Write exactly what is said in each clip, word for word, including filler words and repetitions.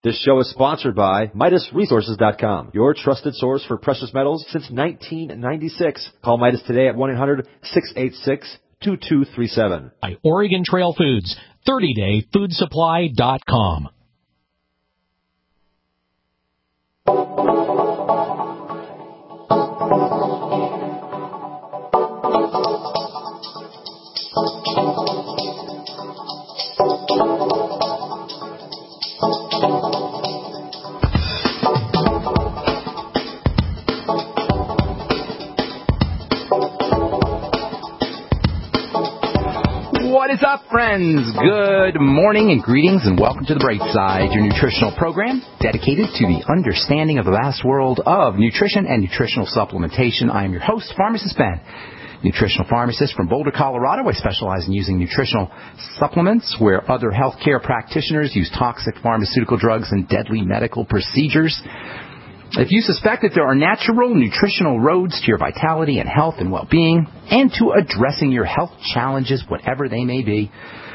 This show is sponsored by Midas Resources dot com, your trusted source for precious metals since nineteen ninety-six. Call Midas today at one eight hundred, six eight six, two two three seven. By Oregon Trail Foods, thirty day food supply dot com. What is up, friends? Good morning and greetings and welcome to The Bright Side, your nutritional program dedicated to the understanding of the vast world of nutrition and nutritional supplementation. I am your host, Pharmacist Ben, nutritional pharmacist from Boulder, Colorado. I specialize in using nutritional supplements where other healthcare practitioners use toxic pharmaceutical drugs and deadly medical procedures. If you suspect that there are natural nutritional roads to your vitality and health and well-being and to addressing your health challenges, whatever they may be,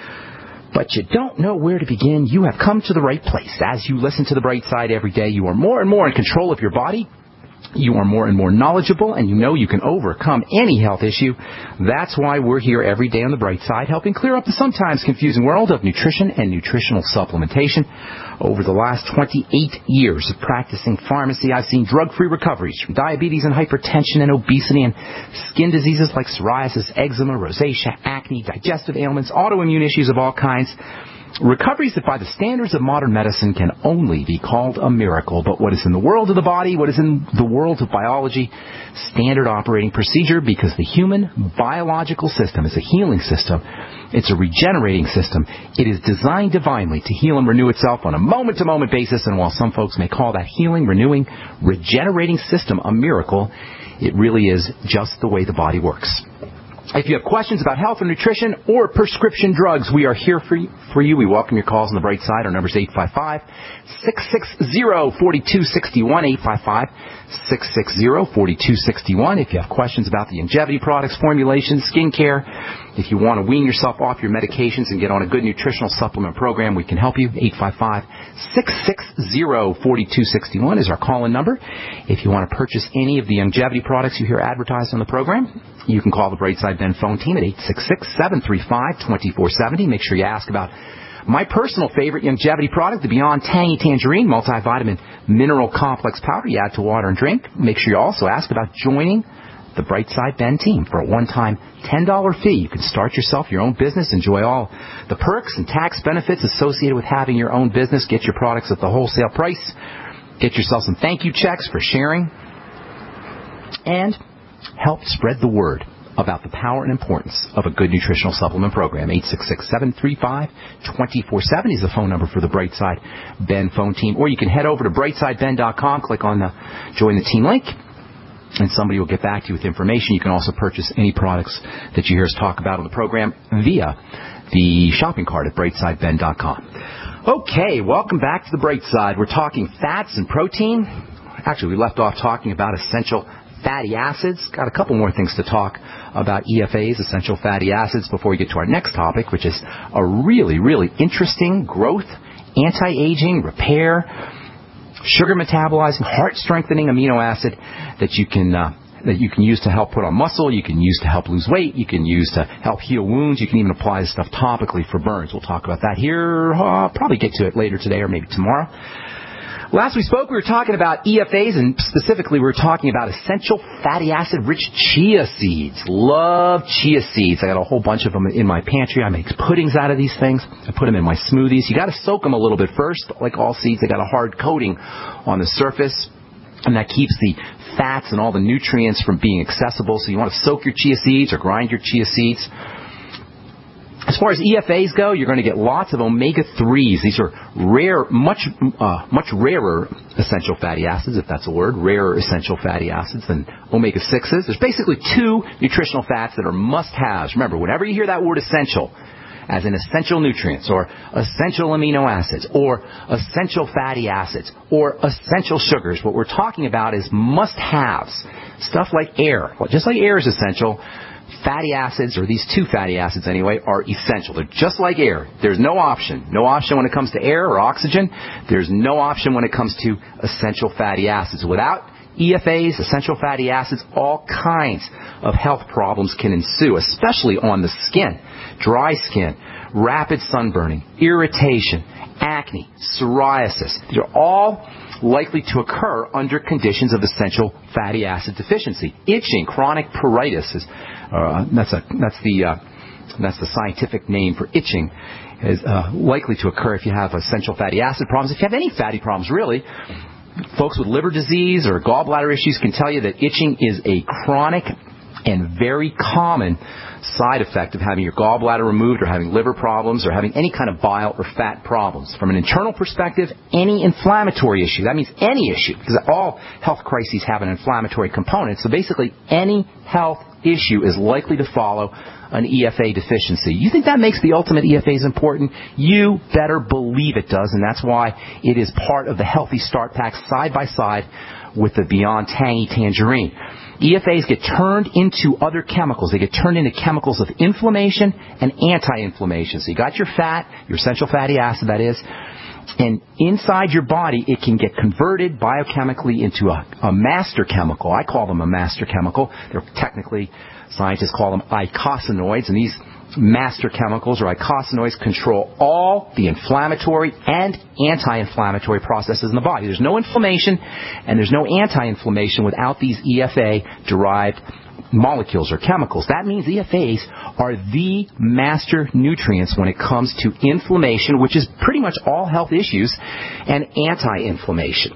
but you don't know where to begin, you have come to the right place. As you listen to The Bright Side every day, you are more and more in control of your body. You are more and more knowledgeable, and you know you can overcome any health issue. That's why we're here every day on The Bright Side, helping clear up the sometimes confusing world of nutrition and nutritional supplementation. Over the last twenty-eight years of practicing pharmacy, I've seen drug-free recoveries from diabetes and hypertension and obesity and skin diseases like psoriasis, eczema, rosacea, acne, digestive ailments, autoimmune issues of all kinds. Recoveries that by the standards of modern medicine can only be called a miracle. But what is in the world of the body, what is in the world of biology, standard operating procedure, because the human biological system is a healing system. It's a regenerating system. It is designed divinely to heal and renew itself on a moment-to-moment basis. And while some folks may call that healing, renewing, regenerating system a miracle, it really is just the way the body works. If you have questions about health or nutrition or prescription drugs, we are here for you. For you. We welcome your calls on The Bright Side. Our number is eight five five, six six zero, four two six one, eight five five, six six zero, four two six one. If you have questions about the longevity products, formulations, skincare, if you want to wean yourself off your medications and get on a good nutritional supplement program, we can help you. eight five five, six six zero, four two six one is our call-in number. If you want to purchase any of the longevity products you hear advertised on the program, you can call the Bright Side Ben phone team at eight six six, seven three five, two four seven zero. Make sure you ask about my personal favorite longevity product, the Beyond Tangy Tangerine Multivitamin Mineral Complex Powder you add to water and drink. Make sure you also ask about joining the Bright Side Ben team for a one-time ten dollars fee. You can start yourself your own business, enjoy all the perks and tax benefits associated with having your own business, get your products at the wholesale price, get yourself some thank you checks for sharing, and help spread the word about the power and importance of a good nutritional supplement program. eight six six, seven three five, two four seven zero is the phone number for the Bright Side Ben phone team. Or you can head over to bright side ben dot com, click on the Join the Team link, and somebody will get back to you with information. You can also purchase any products that you hear us talk about on the program via the shopping cart at bright side ben dot com. Okay, welcome back to the Bright Side. We're talking fats and protein. Actually, we left off talking about essential fatty acids. Got a couple more things to talk about E F As, essential fatty acids, before we get to our next topic, which is a really, really interesting growth, anti-aging, repair, sugar metabolizing, heart-strengthening amino acid that you can uh, that you can use to help put on muscle, you can use to help lose weight, you can use to help heal wounds, you can even apply this stuff topically for burns. We'll talk about that here. I'll probably get to it later today or maybe tomorrow. Last we spoke, we were talking about E F As, and specifically we were talking about essential fatty acid-rich chia seeds. Love chia seeds. I got a whole bunch of them in my pantry. I make puddings out of these things. I put them in my smoothies. You got to soak them a little bit first. Like all seeds, they got a hard coating on the surface, and that keeps the fats and all the nutrients from being accessible. So you want to soak your chia seeds or grind your chia seeds. As far as E F As go, you're going to get lots of omega threes. These are rare, much uh, much rarer essential fatty acids, if that's a word, rarer essential fatty acids than omega sixes. There's basically two nutritional fats that are must-haves. Remember, whenever you hear that word essential, as in essential nutrients, or essential amino acids, or essential fatty acids, or essential sugars, what we're talking about is must-haves. Stuff like air. Well, just like air is essential, fatty acids, or these two fatty acids anyway, are essential. They're just like air. There's no option. No option when it comes to air or oxygen. There's no option when it comes to essential fatty acids. Without E F As, essential fatty acids, all kinds of health problems can ensue, especially on the skin. Dry skin, rapid sunburning, irritation, acne, psoriasis. These are all likely to occur under conditions of essential fatty acid deficiency. Itching, chronic pruritus, is, uh, that's, a, that's, the, uh, that's the scientific name for itching, is uh, likely to occur if you have essential fatty acid problems. If you have any fatty problems, really, folks with liver disease or gallbladder issues can tell you that itching is a chronic and very common side effect of having your gallbladder removed or having liver problems or having any kind of bile or fat problems. From an internal perspective, any inflammatory issue, that means any issue, because all health crises have an inflammatory component. So basically, any health issue is likely to follow an E F A deficiency. You think that makes the ultimate E F As important? You better believe it does, and that's why it is part of the Healthy Start Pack side by side with the Beyond Tangy Tangerine. E F As get turned into other chemicals. They get turned into chemicals of inflammation and anti-inflammation. So you got your fat, your essential fatty acid, that is, and inside your body it can get converted biochemically into a, a master chemical. I call them a master chemical. They're technically, scientists call them eicosanoids, and these master chemicals or eicosanoids control all the inflammatory and anti-inflammatory processes in the body. There's no inflammation and there's no anti-inflammation without these E F A-derived molecules or chemicals. That means E F As are the master nutrients when it comes to inflammation, which is pretty much all health issues, and anti-inflammation.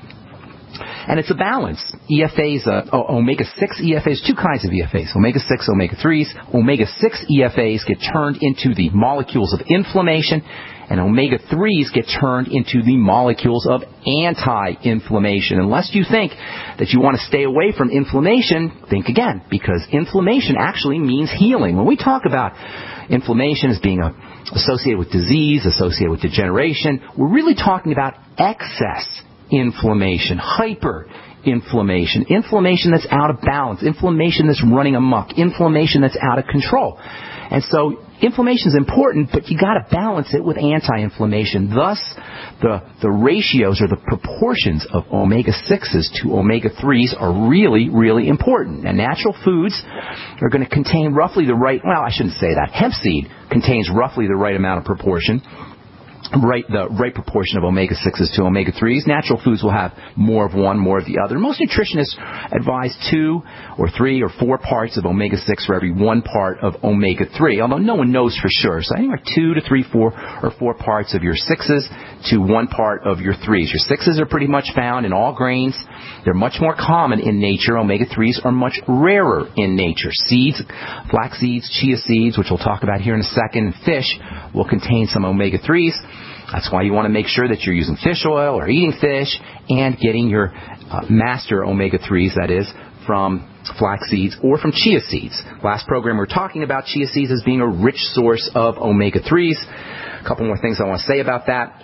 And it's a balance. E F As, uh, omega six E F As, two kinds of E F As, omega six, omega threes. omega six E F As get turned into the molecules of inflammation, and omega threes get turned into the molecules of anti-inflammation. Unless you think that you want to stay away from inflammation, think again, because inflammation actually means healing. When we talk about inflammation as being a, associated with disease, associated with degeneration, we're really talking about excess inflammation, hyper-inflammation, inflammation that's out of balance, inflammation that's running amok, inflammation that's out of control. And so inflammation is important, but you got to balance it with anti-inflammation. Thus, the the ratios or the proportions of omega sixes to omega threes are really, really important. And natural foods are going to contain roughly the right, well, I shouldn't say that. Hemp seed contains roughly the right amount of proportion. Right, the right proportion of omega sixes to omega threes. Natural foods will have more of one, more of the other. Most nutritionists advise two or three or four parts of omega six for every one part of omega three, although no one knows for sure. So anywhere two to three, four, or four parts of your sixes to one part of your threes. Your sixes are pretty much found in all grains. They're much more common in nature. Omega threes are much rarer in nature. Seeds, flax seeds, chia seeds, which we'll talk about here in a second, and fish will contain some omega threes. That's why you want to make sure that you're using fish oil or eating fish and getting your uh, master omega threes, that is, from flax seeds or from chia seeds. Last program we were talking about chia seeds as being a rich source of omega threes. A couple more things I want to say about that.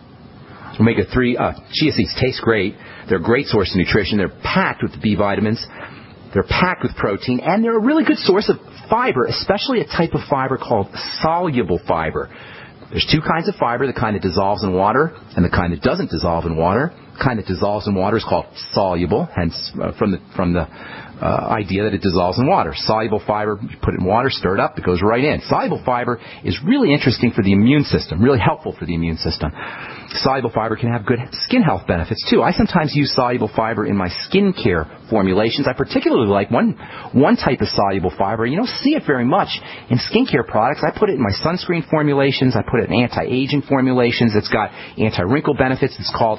Omega three, uh, chia seeds taste great. They're a great source of nutrition. They're packed with the B vitamins. They're packed with protein, and they're a really good source of fiber, especially a type of fiber called soluble fiber. There's two kinds of fiber, the kind that dissolves in water and the kind that doesn't dissolve in water. The kind that dissolves in water is called soluble, hence uh, from the from the uh, idea that it dissolves in water. Soluble fiber, you put it in water, stir it up, it goes right in. Soluble fiber is really interesting for the immune system, really helpful for the immune system. Soluble fiber can have good skin health benefits, too. I sometimes use soluble fiber in my skincare formulations. I particularly like one one type of soluble fiber. You don't see it very much in skincare products. I put it in my sunscreen formulations. I put it in anti-aging formulations. It's got anti-wrinkle benefits. It's called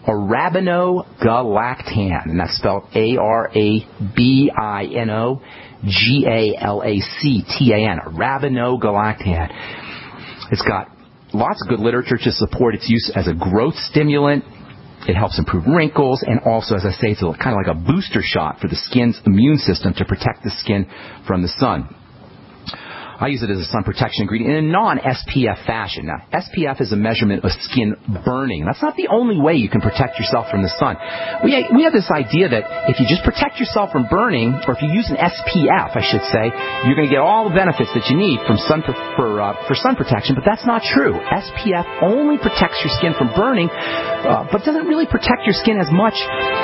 arabinogalactan, and that's spelled A R A B I N O G A L A C T A N, arabinogalactan. It's got lots of good literature to support its use as a growth stimulant. It helps improve wrinkles, and also, as I say, it's kind of like a booster shot for the skin's immune system to protect the skin from the sun. I use it as a sun protection ingredient in a non-S P F fashion. Now, S P F is a measurement of skin burning. That's not the only way you can protect yourself from the sun. We, we have this idea that if you just protect yourself from burning, or if you use an S P F, I should say, you're going to get all the benefits that you need from sun for, for, uh, for sun protection, but that's not true. S P F only protects your skin from burning, uh, but doesn't really protect your skin as much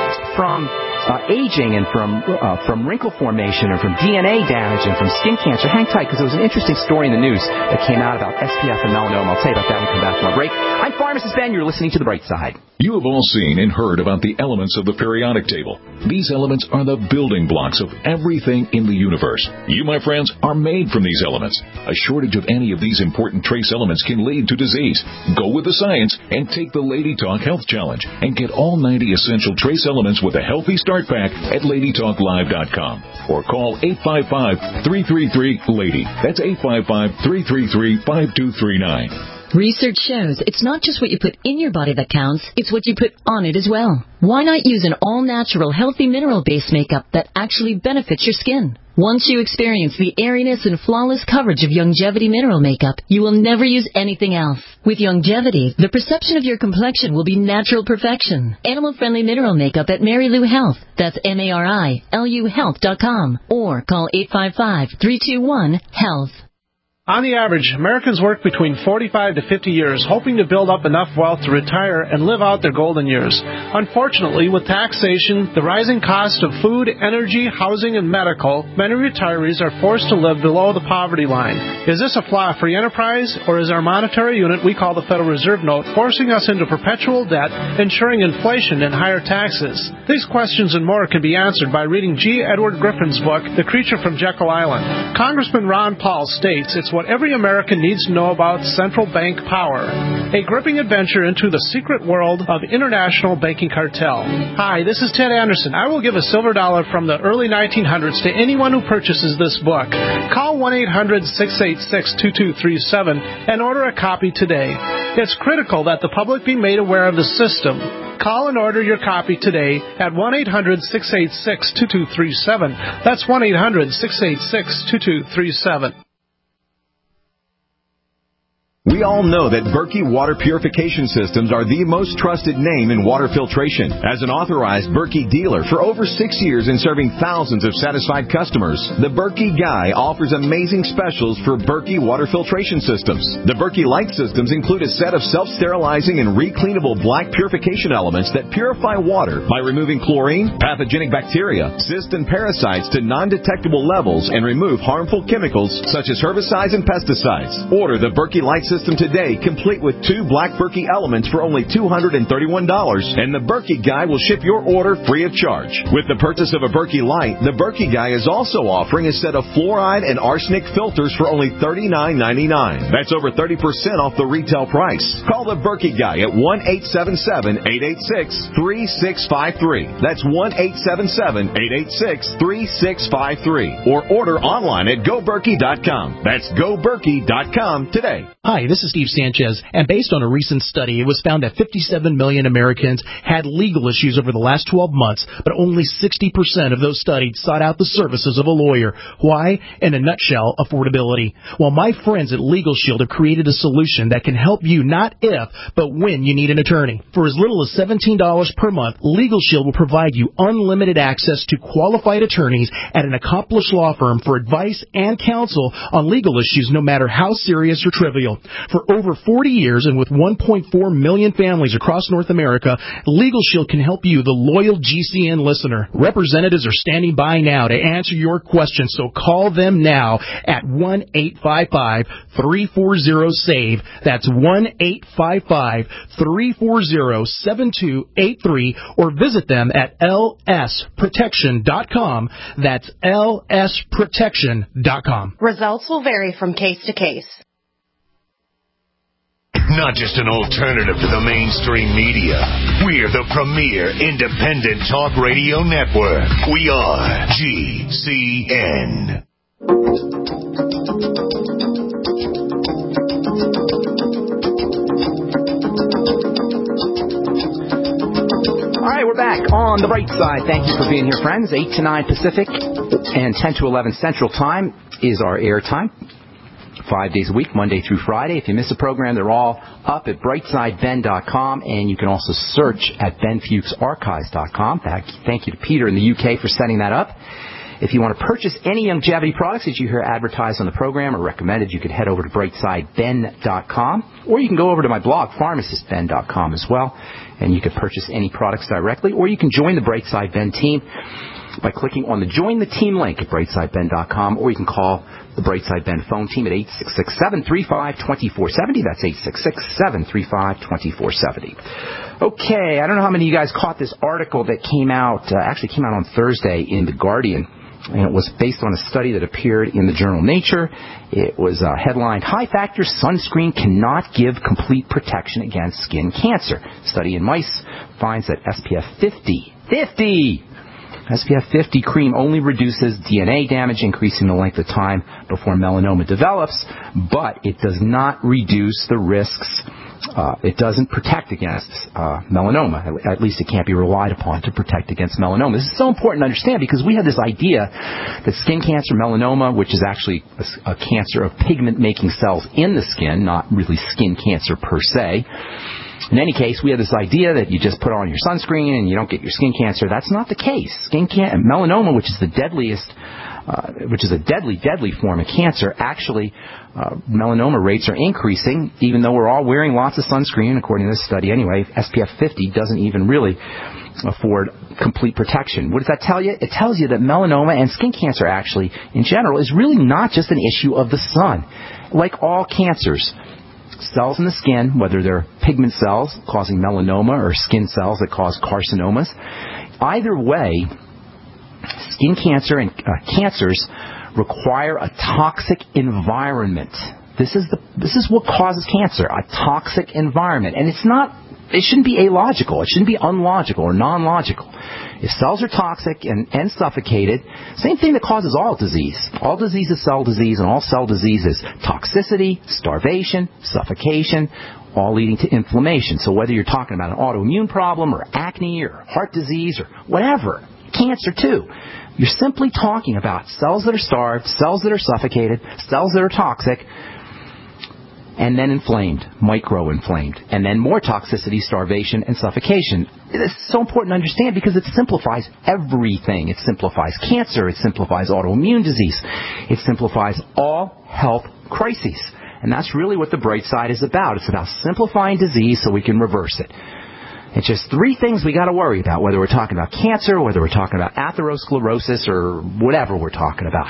from uh, aging and from uh, from wrinkle formation and from D N A damage and from skin cancer. Hang tight, because there was an interesting story in the news that came out about S P F and melanoma. I'll tell you about that when we come back from our break. I'm Pharmacist Ben. You're listening to The Bright Side. You have all seen and heard about the elements of the periodic table. These elements are the building blocks of everything in the universe. You, my friends, are made from these elements. A shortage of any of these important trace elements can lead to disease. Go with the science and take the Lady Talk Health Challenge and get all ninety essential trace elements with a healthy start pack at lady talk live dot com or call eight five five, three three three, LADY. That's eight five five, three three three, five two three nine. Research shows it's not just what you put in your body that counts, it's what you put on it as well. Why not use an all-natural, healthy mineral-based makeup that actually benefits your skin? Once you experience the airiness and flawless coverage of Youngevity mineral makeup, you will never use anything else. With Youngevity, the perception of your complexion will be natural perfection. Animal-friendly mineral makeup at Mary Lou Health. That's M A R I L U health dot com. Or call eight five five, three two one, HEALTH. On the average, Americans work between forty-five to fifty years, hoping to build up enough wealth to retire and live out their golden years. Unfortunately, with taxation, the rising cost of food, energy, housing, and medical, many retirees are forced to live below the poverty line. Is this a flaw free enterprise, or is our monetary unit we call the Federal Reserve Note forcing us into perpetual debt, ensuring inflation and higher taxes? These questions and more can be answered by reading G. Edward Griffin's book, The Creature from Jekyll Island. Congressman Ron Paul states it's what every American needs to know about central bank power. A gripping adventure into the secret world of international banking cartel. Hi, this is Ted Anderson. I will give a silver dollar from the early nineteen hundreds to anyone who purchases this book. Call one eight hundred, six eight six, two two three seven and order a copy today. It's critical that the public be made aware of the system. Call and order your copy today at one eight hundred, six eight six, two two three seven. That's one eight hundred, six eight six, two two three seven. We all know that Berkey Water Purification Systems are the most trusted name in water filtration. As an authorized Berkey dealer for over six years and serving thousands of satisfied customers, the Berkey Guy offers amazing specials for Berkey Water Filtration Systems. The Berkey Light Systems include a set of self-sterilizing and recleanable black purification elements that purify water by removing chlorine, pathogenic bacteria, cysts, and parasites to non-detectable levels and remove harmful chemicals such as herbicides and pesticides. Order the Berkey Light Systems today, complete with two black Berkey elements for only two hundred thirty-one dollars, and the Berkey Guy will ship your order free of charge. With the purchase of a Berkey Light, the Berkey Guy is also offering a set of fluoride and arsenic filters for only thirty-nine ninety-nine. That's over thirty percent off the retail price. Call the Berkey Guy at one eight seven seven, eight eight six, three six five three. That's one eight seven seven, eight eight six, three six five three. Or order online at go berkey dot com. That's go berkey dot com today. Hi, this is Steve Sanchez, and based on a recent study, it was found that fifty-seven million Americans had legal issues over the last twelve months, but only sixty percent of those studied sought out the services of a lawyer. Why? In a nutshell, affordability. Well, my friends at Legal Shield have created a solution that can help you not if, but when you need an attorney. For as little as seventeen dollars per month, Legal Shield will provide you unlimited access to qualified attorneys at an accomplished law firm for advice and counsel on legal issues, no matter how serious or trivial. For over forty years and with one point four million families across North America, Legal Shield can help you, the loyal G C N listener. Representatives are standing by now to answer your questions, so call them now at one eight five five, three four zero, SAVE. That's one eight five five, three four zero, seven two eight three, or visit them at L S protection dot com. That's L S protection dot com. Results will vary from case to case. Not just an alternative to the mainstream media. We're the premier independent talk radio network. We are G C N. All right, we're back on the bright side. Thank you for being here, friends. eight to nine Pacific and ten to eleven Central Time is our air time. five days a week, Monday through Friday. If you miss a program, they're all up at brightside ben dot com, and you can also search at ben fuchs archives dot com. Thank you to Peter in the U K for setting that up. If you want to purchase any longevity products that you hear advertised on the program or recommended, you could head over to brightside ben dot com, or you can go over to my blog, pharmacist ben dot com as well, and you can purchase any products directly, or you can join the Brightside Ben team by clicking on the Join the Team link at brightside ben dot com, or you can call the Brightside Ben phone team at eight six six, seven three five, two four seven zero. That's eight six six, seven three five, two four seven zero. Okay, I don't know how many of you guys caught this article that came out, uh, actually came out on Thursday in The Guardian. And it was based on a study that appeared in the journal Nature. It was uh, headlined, High Factor Sunscreen Cannot Give Complete Protection Against Skin Cancer. Study in mice finds that S P F fifty, fifty, S P F fifty cream only reduces D N A damage, increasing the length of time before melanoma develops, but it does not reduce the risks. Uh, it doesn't protect against uh, melanoma. At least it can't be relied upon to protect against melanoma. This is so important to understand because we have this idea that skin cancer, melanoma, which is actually a, a cancer of pigment-making cells in the skin, not really skin cancer per se. In any case, we have this idea that you just put on your sunscreen and you don't get your skin cancer. That's not the case. Skin can- melanoma, which is the deadliest, uh, which is a deadly, deadly form of cancer, actually, uh, melanoma rates are increasing, even though we're all wearing lots of sunscreen, according to this study anyway. S P F fifty doesn't even really afford complete protection. What does that tell you? It tells you that melanoma and skin cancer, actually, in general, is really not just an issue of the sun. Like all cancers, cells in the skin, whether they're pigment cells causing melanoma or skin cells that cause carcinomas, either way, skin cancer and uh, cancers require a toxic environment. This is the this is what causes cancer, a toxic environment. And it's not, it shouldn't be illogical. It shouldn't be unlogical or non-logical. If cells are toxic and, and suffocated, same thing that causes all disease. All disease is cell disease, and all cell disease is toxicity, starvation, suffocation, all leading to inflammation. So whether you're talking about an autoimmune problem or acne or heart disease or whatever, cancer too, you're simply talking about cells that are starved, cells that are suffocated, cells that are toxic, and then inflamed, micro-inflamed, and then more toxicity, starvation, and suffocation. It's so important to understand because it simplifies everything. It simplifies cancer. It simplifies autoimmune disease. It simplifies all health crises. And that's really what the Bright Side is about. It's about simplifying disease so we can reverse it. It's just three things we got to worry about, whether we're talking about cancer, whether we're talking about atherosclerosis, or whatever we're talking about.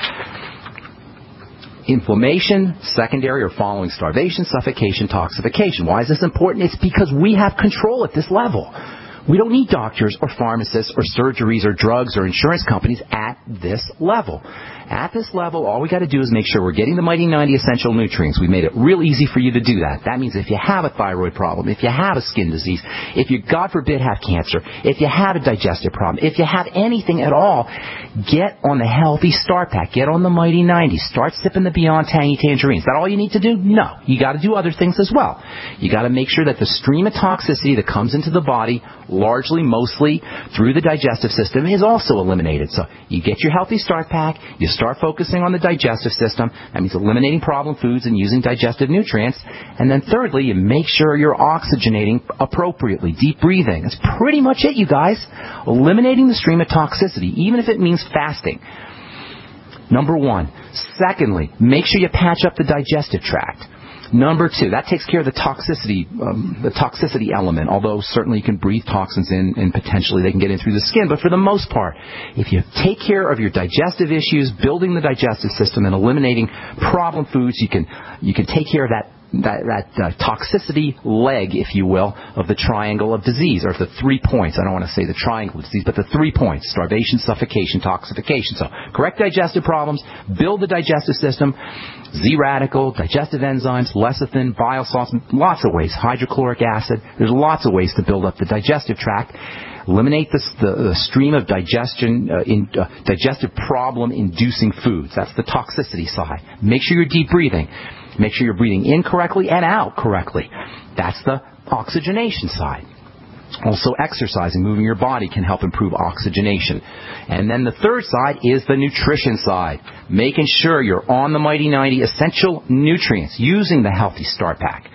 Inflammation, secondary or following starvation, suffocation, toxification. Why is this important? It's because we have control at this level. We don't need doctors or pharmacists or surgeries or drugs or insurance companies at this level. At this level, all we got to do is make sure we're getting the Mighty ninety essential nutrients. We made it real easy for you to do that. That means if you have a thyroid problem, if you have a skin disease, if you, God forbid, have cancer, if you have a digestive problem, if you have anything at all, get on the Healthy Start Pack. Get on the Mighty ninety. Start sipping the Beyond Tangy Tangerines. Is that all you need to do? No. You got to do other things as well. You got to make sure that the stream of toxicity that comes into the body, largely, mostly through the digestive system, is also eliminated. So you get your Healthy Start Pack, you start focusing on the digestive system. That means eliminating problem foods and using digestive nutrients. And then thirdly, you make sure you're oxygenating appropriately, deep breathing. That's pretty much it, you guys. Eliminating the stream of toxicity, even if it means fasting. Number one. Secondly, make sure you patch up the digestive tract. Number two, that takes care of the toxicity, um, the toxicity element, although certainly you can breathe toxins in and potentially they can get in through the skin. But for the most part, if you take care of your digestive issues, building the digestive system and eliminating problem foods, you can, you can take care of that that, that uh, toxicity leg, if you will, of the triangle of disease, or the three points. I don't want to say the triangle of disease, but the three points: starvation, suffocation, toxification. So correct digestive problems, build the digestive system, Z-radical, digestive enzymes, lecithin, bile salts, lots of ways, hydrochloric acid. There's lots of ways to build up the digestive tract. Eliminate the, the, the stream of digestion, uh, in, uh, digestive problem-inducing foods. That's the toxicity side. Make sure you're deep breathing. Make sure you're breathing in correctly and out correctly. That's the oxygenation side. Also, exercising, moving your body can help improve oxygenation. And then the third side is the nutrition side, making sure you're on the Mighty ninety essential nutrients, using the Healthy Start Pack,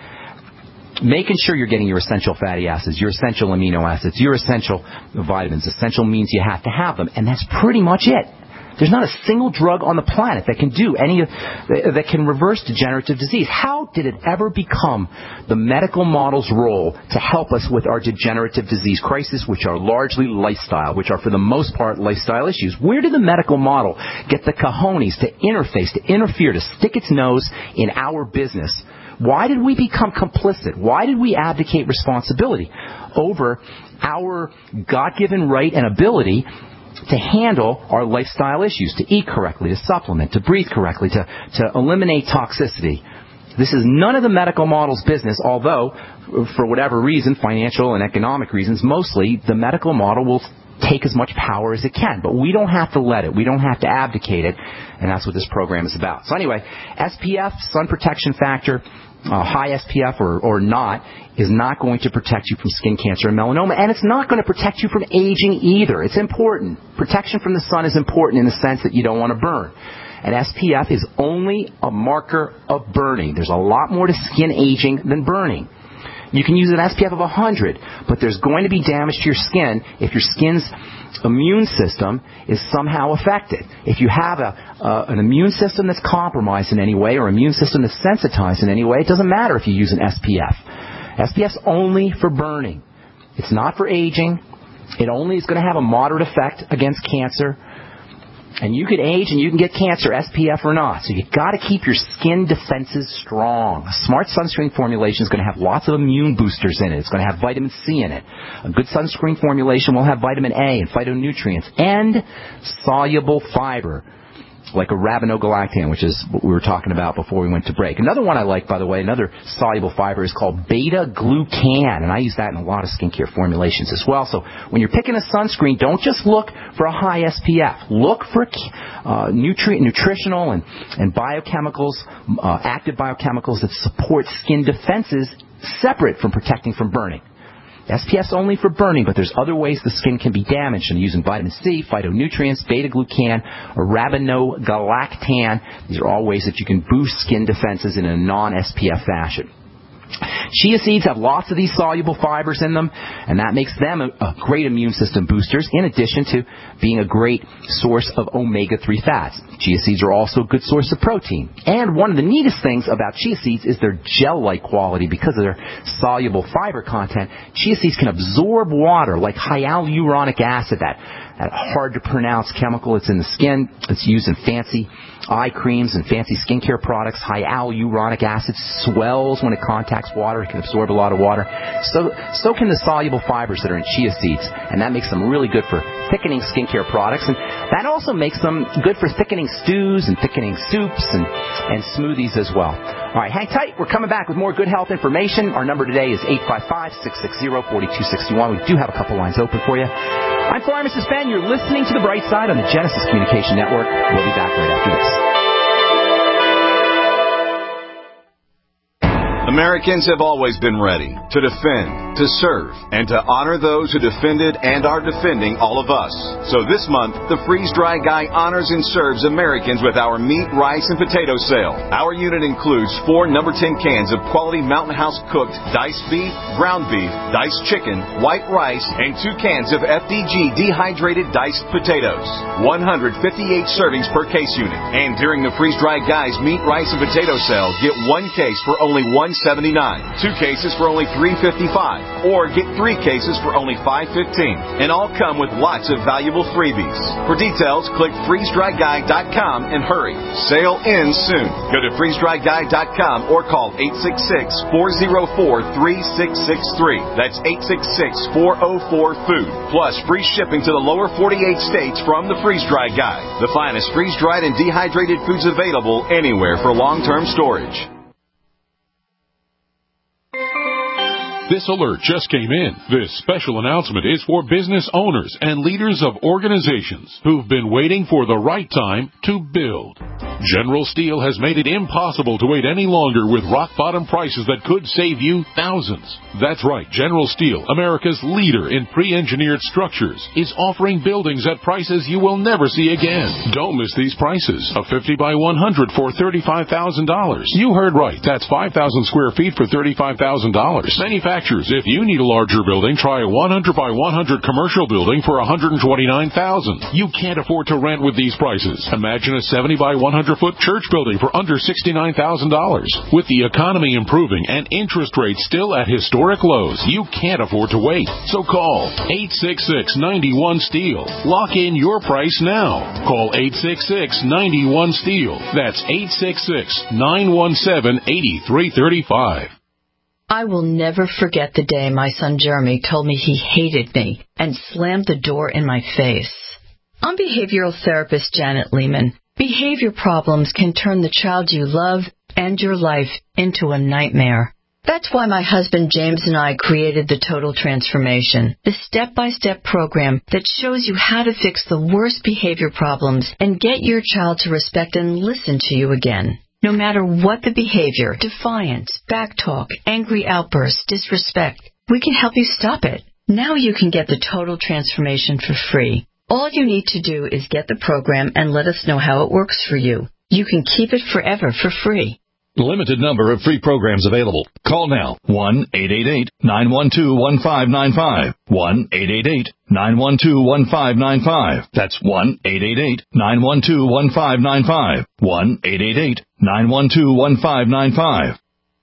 making sure you're getting your essential fatty acids, your essential amino acids, your essential vitamins. Essential means you have to have them, and that's pretty much it. There's not a single drug on the planet that can do any of, that can reverse degenerative disease. How did it ever become the medical model's role to help us with our degenerative disease crisis, which are largely lifestyle, which are for the most part lifestyle issues? Where did the medical model get the cojones to interface, to interfere, to stick its nose in our business? Why did we become complicit? Why did we abdicate responsibility over our God-given right and ability to handle our lifestyle issues, to eat correctly, to supplement, to breathe correctly, to, to eliminate toxicity? This is none of the medical model's business, although, for whatever reason, financial and economic reasons, mostly, the medical model will take as much power as it can. But we don't have to let it. We don't have to abdicate it. And that's what this program is about. So anyway, S P F, sun protection factor, uh, high S P F or, or not, is not going to protect you from skin cancer and melanoma. And it's not going to protect you from aging either. It's important. Protection from the sun is important in the sense that you don't want to burn. And S P F is only a marker of burning. There's a lot more to skin aging than burning. You can use an S P F of one hundred, but there's going to be damage to your skin if your skin's immune system is somehow affected. If you have a, uh, an immune system that's compromised in any way or immune system that's sensitized in any way, it doesn't matter if you use an S P F. S P F's only for burning. It's not for aging. It only is going to have a moderate effect against cancer. And you can age and you can get cancer, S P F or not. So you've got to keep your skin defenses strong. A smart sunscreen formulation is going to have lots of immune boosters in it. It's going to have vitamin C in it. A good sunscreen formulation will have vitamin A and phytonutrients and soluble fiber, like a rabinogalactan, which is what we were talking about before we went to break. Another one I like, by the way, another soluble fiber is called beta-glucan, and I use that in a lot of skincare formulations as well. So when you're picking a sunscreen, don't just look for a high S P F. Look for uh, nutri- nutritional and, and biochemicals, uh, active biochemicals that support skin defenses separate from protecting from burning. S P F's only for burning, but there's other ways the skin can be damaged, and using vitamin C, phytonutrients, beta-glucan, or rabinogalactan. These are all ways that you can boost skin defenses in a non-S P F fashion. Chia seeds have lots of these soluble fibers in them, and that makes them a, a great immune system boosters, in addition to being a great source of omega three fats. Chia seeds are also a good source of protein. And one of the neatest things about chia seeds is their gel-like quality. Because of their soluble fiber content, chia seeds can absorb water like hyaluronic acid, that, that hard-to-pronounce chemical. It's in the skin. It's used in fancy eye creams and fancy skincare products. Hyaluronic acid swells when it contacts water. It can absorb a lot of water. So, so can the soluble fibers that are in chia seeds, and that makes them really good for thickening skincare products, and that also makes them good for thickening stews and thickening soups and, and smoothies as well. All right, hang tight. We're coming back with more good health information. Our number today is eight five five, six six zero, four two six one. We do have a couple lines open for you. I'm Pharmacist Ben. You're listening to The Bright Side on the Genesis Communication Network. We'll be back right after this. Americans have always been ready to defend, to serve, and to honor those who defended and are defending all of us. So this month, the Freeze Dry Guy honors and serves Americans with our meat, rice, and potato sale. Our unit includes four number ten cans of quality Mountain House cooked diced beef, ground beef, diced chicken, white rice, and two cans of F D G dehydrated diced potatoes. one hundred fifty-eight servings per case unit. And during the Freeze Dry Guy's meat, rice, and potato sale, get one case for only one seventy-nine, two cases for only three fifty-five, or get three cases for only five fifteen, and all come with lots of valuable freebies. For details, click freeze dry guy dot com and hurry. Sale ends soon. Go to freeze dry guy dot com or call eight six six, four zero four, three six six three. That's eight six six, four zero four, food. Plus free shipping to the lower forty-eight states from the Freeze Dry Guy. The finest freeze-dried and dehydrated foods available anywhere for long-term storage. This alert just came in. This special announcement is for business owners and leaders of organizations who've been waiting for the right time to build. General Steel has made it impossible to wait any longer with rock-bottom prices that could save you thousands. That's right, General Steel, America's leader in pre-engineered structures, is offering buildings at prices you will never see again. Don't miss these prices. A fifty by one hundred for thirty-five thousand dollars. You heard right. That's five thousand square feet for thirty-five thousand dollars. Manufacturers, if you need a larger building, try a one hundred by one hundred commercial building for one hundred twenty-nine thousand dollars. You can't afford to rent with these prices. Imagine a seventy by one hundred foot church building for under sixty-nine thousand dollars. With the economy improving and interest rates still at historic lows, you can't afford to wait. So call eight six six, nine one, STEEL. Lock in your price now. Call eight six six, nine one, STEEL. That's eight six six, nine one seven, eight three three five. I will never forget the day my son Jeremy told me he hated me and slammed the door in my face. I'm behavioral therapist Janet Lehman. Behavior problems can turn the child you love and your life into a nightmare. That's why my husband James and I created the Total Transformation, the step-by-step program that shows you how to fix the worst behavior problems and get your child to respect and listen to you again. No matter what the behavior, defiance, backtalk, angry outbursts, disrespect, we can help you stop it. Now you can get the Total Transformation for free. All you need to do is get the program and let us know how it works for you. You can keep it forever for free. Limited number of free programs available. Call now. one eight eight eight, nine one two, one five nine five. one eight eight eight, nine one two, one five nine five. That's one eight eight eight, nine one two, one five nine five. one eight eight eight, nine one two, one five nine five.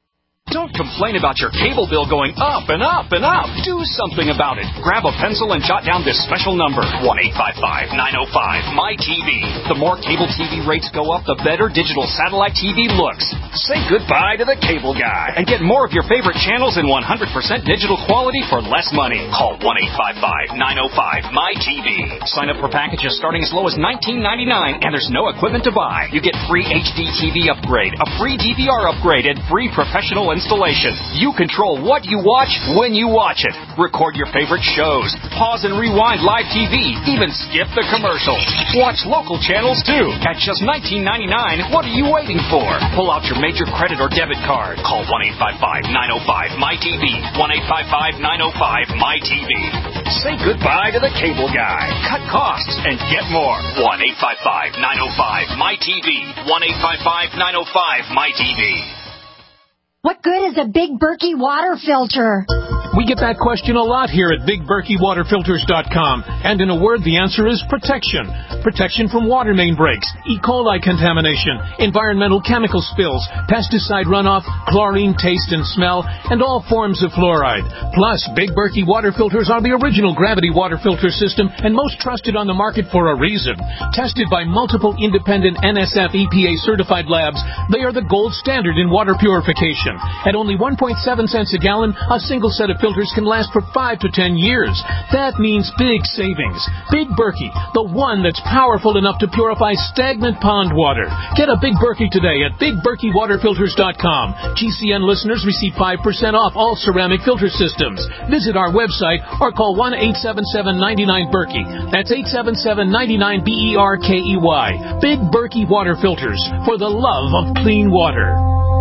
Don't complain about your cable bill going up and up and up. Do something about it. Grab a pencil and jot down this special number, one eight five five, nine oh five, M Y T V. The more cable T V rates go up, the better digital satellite T V looks. Say goodbye to the cable guy and get more of your favorite channels in one hundred percent digital quality for less money. Call one eight five five, nine oh five, M Y T V. Sign up for packages starting as low as nineteen ninety-nine, and there's no equipment to buy. You get free H D T V upgrade, a free D V R upgrade, and free professional installation. You control what you watch when you watch it. Record your favorite shows. Pause and rewind live T V. Even skip the commercials. Watch local channels too. At just nineteen ninety-nine, what are you waiting for? Pull out your major credit or debit card. Call one eight five five, nine oh five, M Y T V. one eight five five, nine oh five, M Y T V. Say goodbye to the cable guy. Cut costs and get more. one eight five five, nine oh five, M Y T V. one eight five five, nine oh five, M Y T V. What good is a Big Berkey water filter? We get that question a lot here at big berkey water filters dot com. And in a word, the answer is protection. Protection from water main breaks, E. coli contamination, environmental chemical spills, pesticide runoff, chlorine taste and smell, and all forms of fluoride. Plus, Big Berkey water filters are the original gravity water filter system and most trusted on the market for a reason. Tested by multiple independent N S F E P A certified labs, they are the gold standard in water purification. At only one point seven cents a gallon, a single set of filters can last for five to ten years. That means big savings. Big Berkey, the one that's powerful enough to purify stagnant pond water. Get a Big Berkey today at big berkey water filters dot com. G C N listeners receive five percent off all ceramic filter systems. Visit our website or call one eight seven seven, nine nine, Berkey. That's eight seven seven, nine nine, B E R K E Y. Big Berkey water filters for the love of clean water.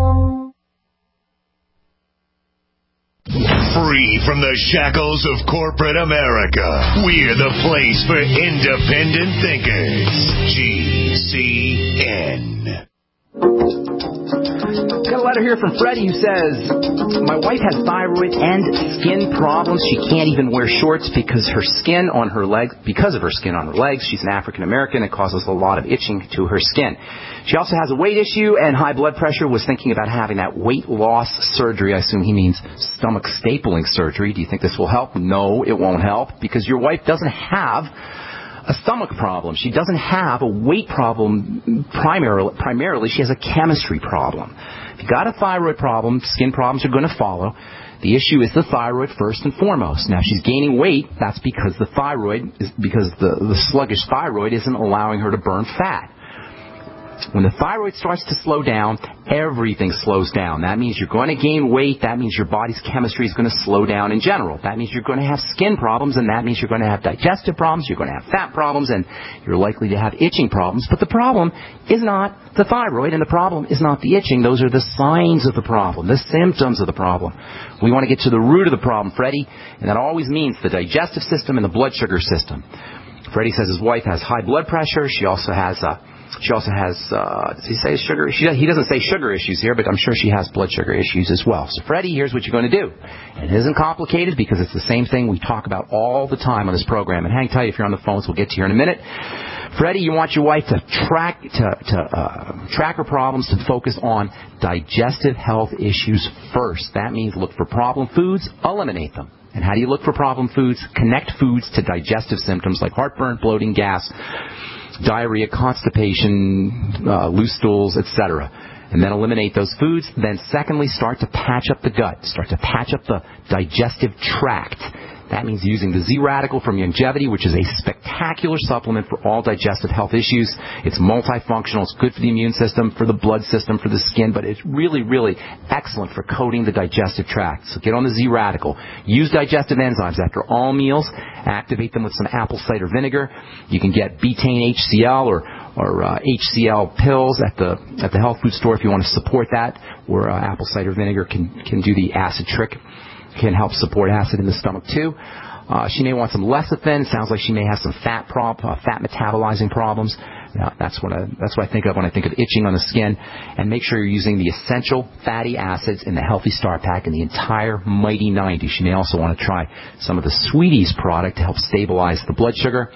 Free from the shackles of corporate America, we're the place for independent thinkers. G C N. Got a letter here from Freddie who says, my wife has thyroid and skin problems. She can't even wear shorts because her skin on her legs, because of her skin on her legs. She's an African American. It causes a lot of itching to her skin. She also has a weight issue and high blood pressure. Was thinking about having that weight loss surgery. I assume he means stomach stapling surgery. Do you think this will help? No, it won't help because your wife doesn't have a stomach problem. She doesn't have a weight problem primarily. Primarily, she has a chemistry problem. If you've got a thyroid problem, skin problems are going to follow. The issue is the thyroid first and foremost. Now, if she's gaining weight, that's because the thyroid is because the, the sluggish thyroid isn't allowing her to burn fat. When the thyroid starts to slow down, everything slows down. That means you're going to gain weight. That means your body's chemistry is going to slow down in general. That means you're going to have skin problems, and that means you're going to have digestive problems, you're going to have fat problems, and you're likely to have itching problems. But the problem is not the thyroid, and the problem is not the itching. Those are the signs of the problem, the symptoms of the problem. We want to get to the root of the problem, Freddie, and that always means the digestive system and the blood sugar system. Freddie says his wife has high blood pressure. She also has a She also has, uh, does he say sugar? She, he doesn't say sugar issues here, but I'm sure she has blood sugar issues as well. So, Freddie, here's what you're going to do. And it isn't complicated because it's the same thing we talk about all the time on this program. And Hank, tell you if you're on the phones, we'll get to you in a minute. Freddie, you want your wife to track to, to uh, track her problems, to focus on digestive health issues first. That means look for problem foods, eliminate them. And how do you look for problem foods? Connect foods to digestive symptoms like heartburn, bloating, gas, diarrhea, constipation, uh, loose stools, et cetera. And then eliminate those foods. Then secondly, start to patch up the gut. Start to patch up the digestive tract. That means using the Z-Radical from Youngevity, which is a spectacular supplement for all digestive health issues. It's multifunctional. It's good for the immune system, for the blood system, for the skin, but it's really, really excellent for coating the digestive tract. So get on the Z-Radical. Use digestive enzymes after all meals. Activate them with some apple cider vinegar. You can get betaine H C L or or uh, H C L pills at the at the health food store if you want to support that, or uh, apple cider vinegar can can do the acid trick. Can help support acid in the stomach too. Uh, she may want some lecithin. Sounds like she may have some fat prob, uh, fat metabolizing problems. Now, that's what I, that's what I think of when I think of itching on the skin. And make sure you're using the essential fatty acids in the Healthy Start Pack and the entire Mighty ninety. She may also want to try some of the Sweeties product to help stabilize the blood sugar.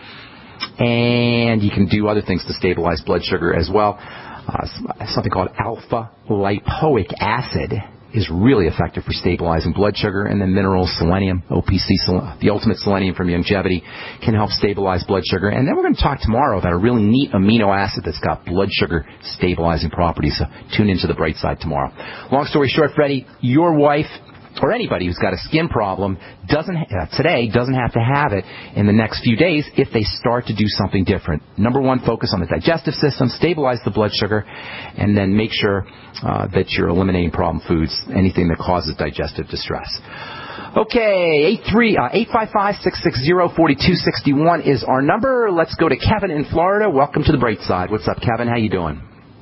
And you can do other things to stabilize blood sugar as well. Uh, something called alpha lipoic acid is really effective for stabilizing blood sugar, and then minerals, selenium, O P C, the ultimate selenium from Youngevity, can help stabilize blood sugar. And then we're going to talk tomorrow about a really neat amino acid that's got blood sugar stabilizing properties. So tune into the bright side tomorrow. Long story short, Freddie, your wife or anybody who's got a skin problem doesn't uh, today doesn't have to have it in the next few days if they start to do something different. Number one, focus on the digestive system, stabilize the blood sugar, and then make sure uh, that you're eliminating problem foods, anything that causes digestive distress. Okay, eight five five, six six zero, four two six one is our number. Let's go to Kevin in Florida. Welcome to the Bright Side. What's up, Kevin? How you doing?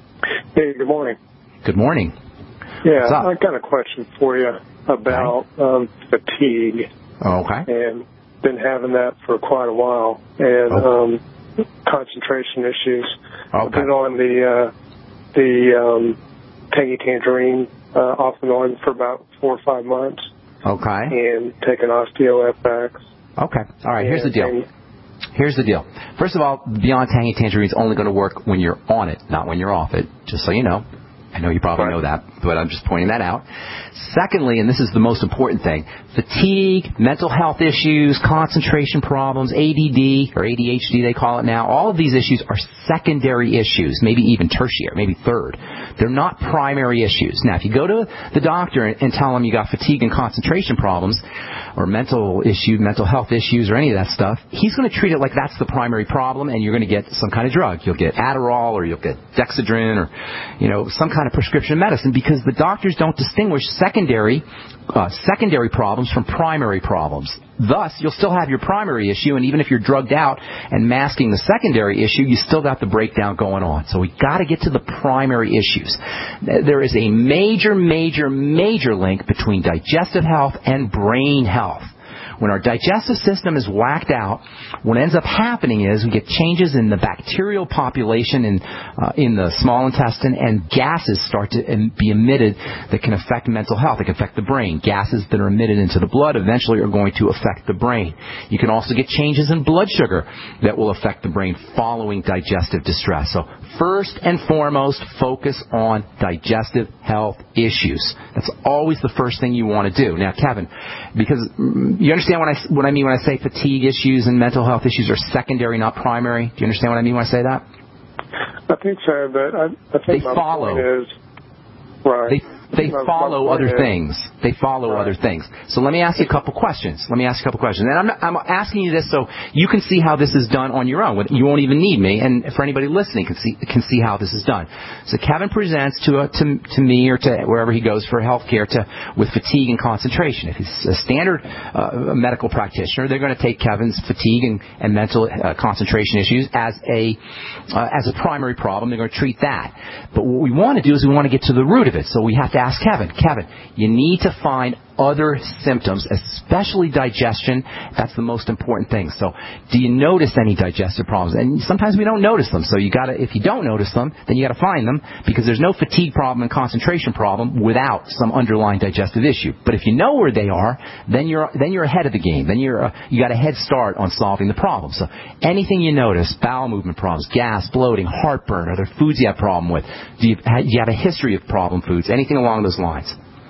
Hey, good morning. Good morning. Yeah, I got a question for you about um, fatigue. Oh, okay. And been having that for quite a while. And oh. um, concentration issues. Okay. I've been on the uh, the um, Tangy Tangerine uh, off and on for about four or five months. Okay. And taking OsteoFX. Okay. All right, here's the deal. Here's the deal. First of all, Beyond Tangy Tangerine is only going to work when you're on it, not when you're off it, just so you know. I know you probably know that, but I'm just pointing that out. Secondly, and this is the most important thing, fatigue, mental health issues, concentration problems, A D D, or A D H D they call it now, all of these issues are secondary issues, maybe even tertiary, maybe third. They're not primary issues. Now, if you go to the doctor and tell him you got fatigue and concentration problems, or mental issue, mental health issues, or any of that stuff, he's going to treat it like that's the primary problem, and you're going to get some kind of drug. You'll get Adderall, or you'll get Dexedrine, or, you know, some kind of prescription medicine, because the doctors don't distinguish secondary uh, secondary problems from primary problems. Thus, you'll still have your primary issue, and even if you're drugged out and masking the secondary issue, you still got the breakdown going on. So we got to get to the primary issues. There is a major, major, major link between digestive health and brain health. When our digestive system is whacked out, what ends up happening is we get changes in the bacterial population in, uh, in the small intestine, and gases start to be emitted that can affect mental health. They can affect the brain. Gases that are emitted into the blood eventually are going to affect the brain. You can also get changes in blood sugar that will affect the brain following digestive distress. So first and foremost, focus on digestive health issues. That's always the first thing you want to do. Now, Kevin, because you understand what I, what I mean when I say fatigue issues and mental health issues are secondary, not primary? Do you understand what I mean when I say that? I think so, but I, I think they my follow. point is, right. They, they my, follow my other is, things. They follow right. other things. So let me ask you a couple questions. Let me ask you a couple questions. And I'm, I'm asking you this so you can see how this is done on your own. You won't even need me, and for anybody listening can see can see how this is done. So Kevin presents to a, to to me or to wherever he goes for health care to with fatigue and concentration. If he's a standard uh, medical practitioner, they're going to take Kevin's fatigue and, and mental uh, concentration issues as a uh, as a primary problem. They're going to treat that. But what we want to do is we want to get to the root of it. So we have to ask Kevin, Kevin, you need to find other symptoms, especially digestion. That's the most important thing. So do you notice any digestive problems? And sometimes we don't notice them. So you got to, if you don't notice them, then you got to find them, because there's no fatigue problem and concentration problem without some underlying digestive issue. But if you know where they are, then you're then you're ahead of the game. Then you're uh, you got a head start on solving the problem. So anything you notice, bowel movement problems, gas, bloating, heartburn, are there foods you have a problem with? Do you, do you have a history of problem foods? Anything along those lines?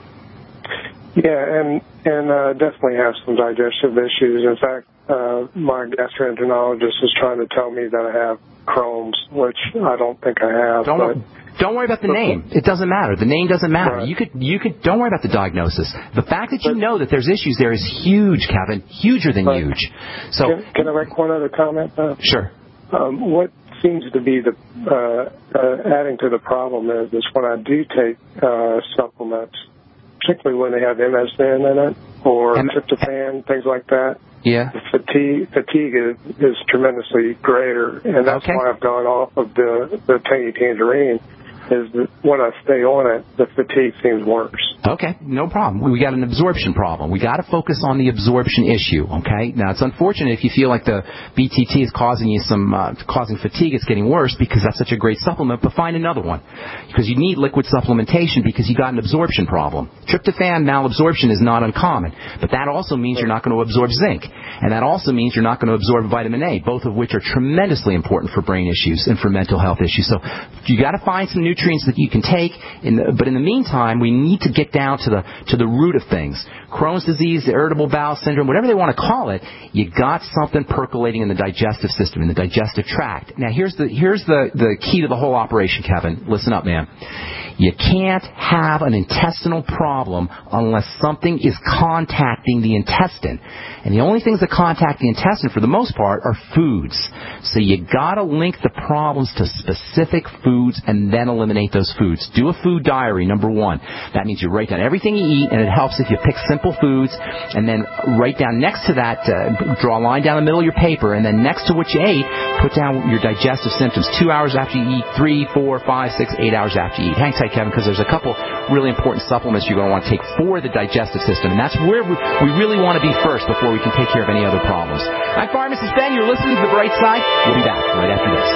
Yeah, and and uh, definitely have some digestive issues. In fact, uh, my gastroenterologist is trying to tell me that I have Crohn's, which I don't think I have. Don't, but, don't worry about the name. It doesn't matter. The name doesn't matter. Right. You could you could don't worry about the diagnosis. The fact that you know that there's issues there is huge, Kevin. Huger than but, huge. So can, can I make one other comment? Uh, sure. Um, what seems to be the uh, uh, adding to the problem is, is when I do take uh, supplements, particularly when they have M S M in it or M- tryptophan, things like that. Yeah. The fatigue fatigue is, is tremendously greater, and that's okay. why I've gone off of the the tangy tangerine. Is that when I stay on it, the fatigue seems worse. Okay, no problem. We got an absorption problem. We got to focus on the absorption issue. Okay. Now it's unfortunate if you feel like the B T T is causing you some uh, causing fatigue. It's getting worse because that's such a great supplement. But find another one, because you need liquid supplementation because you got an absorption problem. Tryptophan malabsorption is not uncommon, but that also means you're not going to absorb zinc, and that also means you're not going to absorb vitamin A, both of which are tremendously important for brain issues and for mental health issues. So you got to find some nutrients that you can take. In the, but in the meantime, we need to get down to the to the root of things. Crohn's disease, the irritable bowel syndrome, whatever they want to call it, you got something percolating in the digestive system, in the digestive tract. Now, here's the here's the, the key to the whole operation, Kevin. Listen up, man. You can't have an intestinal problem unless something is contacting the intestine. And the only things that contact the intestine, for the most part, are foods. So you got to link the problems to specific foods and then eliminate those foods. Do a food diary, number one. That means you write down everything you eat, and it helps if you pick simple foods, and then write down next to that, uh, draw a line down the middle of your paper, and then next to what you ate, put down your digestive symptoms two hours after you eat, three, four, five, six, eight hours after you eat. Hang tight, Kevin, because there's a couple really important supplements you're going to want to take for the digestive system, and that's where we, we really want to be first before we can take care of any other problems. I'm Pharmacist Ben. You're listening to The Bright Side. We'll be back right after this.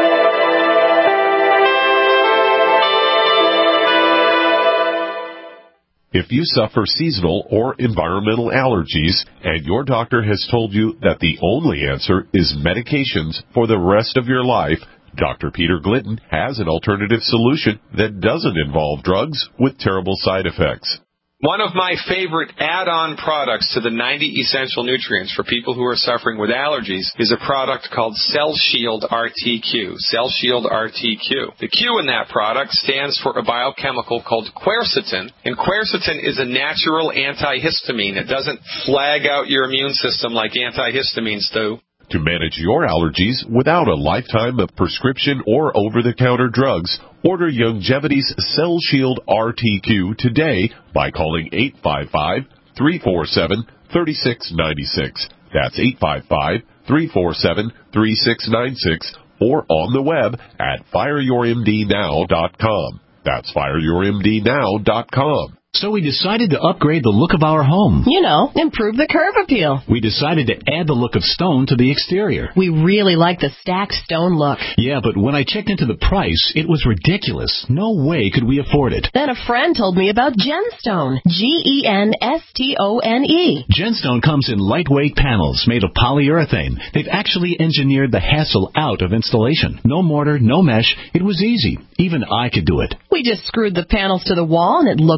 If you suffer seasonal or environmental allergies and your doctor has told you that the only answer is medications for the rest of your life, Doctor Peter Glidden has an alternative solution that doesn't involve drugs with terrible side effects. One of my favorite add-on products to the ninety essential nutrients for people who are suffering with allergies is a product called Cell Shield R T Q. Cell Shield R T Q. The Q in that product stands for a biochemical called quercetin, and quercetin is a natural antihistamine. It doesn't flag out your immune system like antihistamines do. To manage your allergies without a lifetime of prescription or over-the-counter drugs, order Youngevity's Cell Shield R T Q today by calling eight five five, three four seven, three six nine six. That's eight five five, three four seven, three six nine six, or on the web at fire your M D now dot com. That's fire your M D now dot com. So we decided to upgrade the look of our home. You know, improve the curb appeal. We decided to add the look of stone to the exterior. We really like the stacked stone look. Yeah, but when I checked into the price, it was ridiculous. No way could we afford it. Then a friend told me about Genstone. G E N S T O N E. Genstone comes in lightweight panels made of polyurethane. They've actually engineered the hassle out of installation. No mortar, no mesh. It was easy. Even I could do it. We just screwed the panels to the wall and it looks like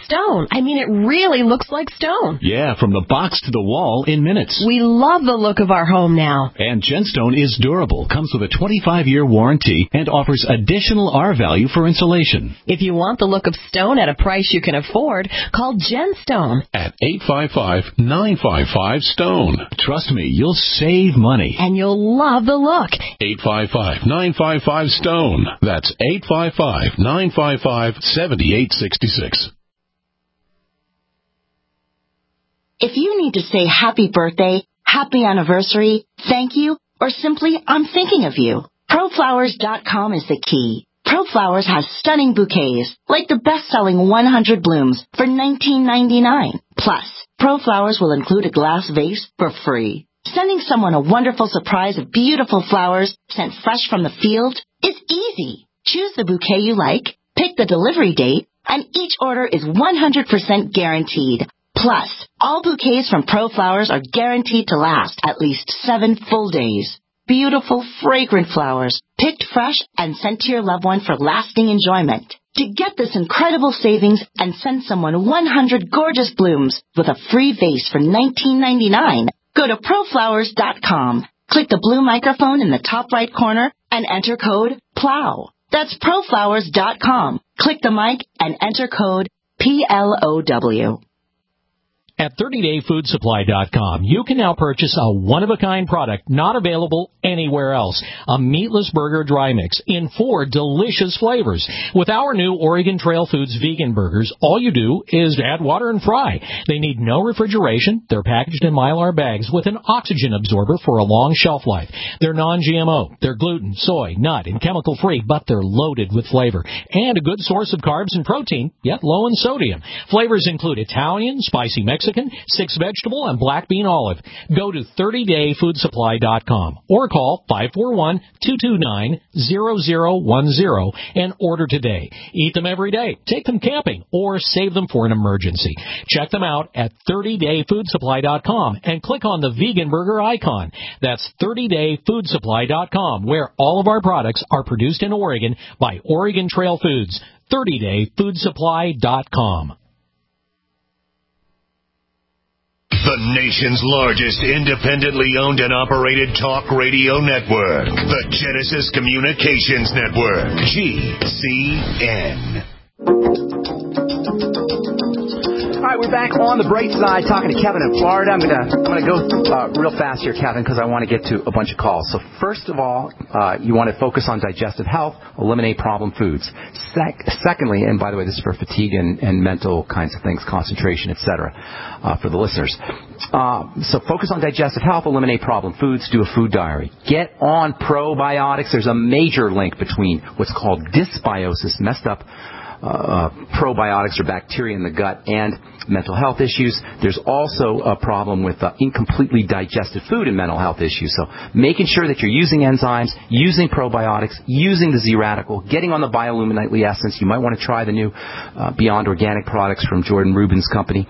stone. I mean, it really looks like stone. Yeah, from the box to the wall in minutes. We love the look of our home now. And Gemstone is durable, comes with a twenty-five year warranty, and offers additional R value for installation. If you want the look of stone at a price you can afford, call Gemstone at eight five five, nine five five, STONE. Trust me, you'll save money. And you'll love the look. eight five five, nine five five, STONE. That's eight five five, nine five five, seven eight six six. If you need to say happy birthday, happy anniversary, thank you, or simply I'm thinking of you, pro flowers dot com is the key. ProFlowers has stunning bouquets, like the best-selling one hundred blooms for nineteen ninety-nine. Plus, ProFlowers will include a glass vase for free. Sending someone a wonderful surprise of beautiful flowers sent fresh from the field is easy. Choose the bouquet you like, pick the delivery date, and each order is one hundred percent guaranteed. Plus, all bouquets from ProFlowers are guaranteed to last at least seven full days. Beautiful, fragrant flowers, picked fresh and sent to your loved one for lasting enjoyment. To get this incredible savings and send someone one hundred gorgeous blooms with a free vase for nineteen ninety-nine, go to pro flowers dot com. Click the blue microphone in the top right corner and enter code PLOW. That's pro flowers dot com. Click the mic and enter code P L O W. At thirty day food supply dot com, you can now purchase a one-of-a-kind product not available anywhere else. A meatless burger dry mix in four delicious flavors. With our new Oregon Trail Foods vegan burgers, all you do is add water and fry. They need no refrigeration. They're packaged in Mylar bags with an oxygen absorber for a long shelf life. They're non G M O. They're gluten, soy, nut, and chemical-free, but they're loaded with flavor. And a good source of carbs and protein, yet low in sodium. Flavors include Italian, spicy Mexican, six vegetable, and black bean olive. Go to thirty day food supply dot com or call five four one, two two nine, zero zero one zero and order today. Eat them every day, take them camping, or save them for an emergency. Check them out at thirty day food supply dot com and click on the vegan burger icon. That's thirty day food supply dot com, where all of our products are produced in Oregon by Oregon Trail Foods. thirty day food supply dot com. The nation's largest independently owned and operated talk radio network. The Genesis Communications Network. G C N. All right, we're back on the bright side talking to Kevin in Florida. I'm going to I'm gonna go uh, real fast here, Kevin, because I want to get to a bunch of calls. So first of all, uh, you want to focus on digestive health, eliminate problem foods. Sec- secondly, and by the way, this is for fatigue and, and mental kinds of things, concentration, et cetera, uh, for the listeners. Uh, so focus on digestive health, eliminate problem foods, do a food diary. Get on probiotics. There's a major link between what's called dysbiosis, messed up Uh, probiotics or bacteria in the gut, and mental health issues. There's also a problem with uh, incompletely digested food and mental health issues. So making sure that you're using enzymes, using probiotics, using the Z-Radical, getting on the Biolumin Nightly Essence. You might want to try the new uh, Beyond Organic products from Jordan Rubin's company,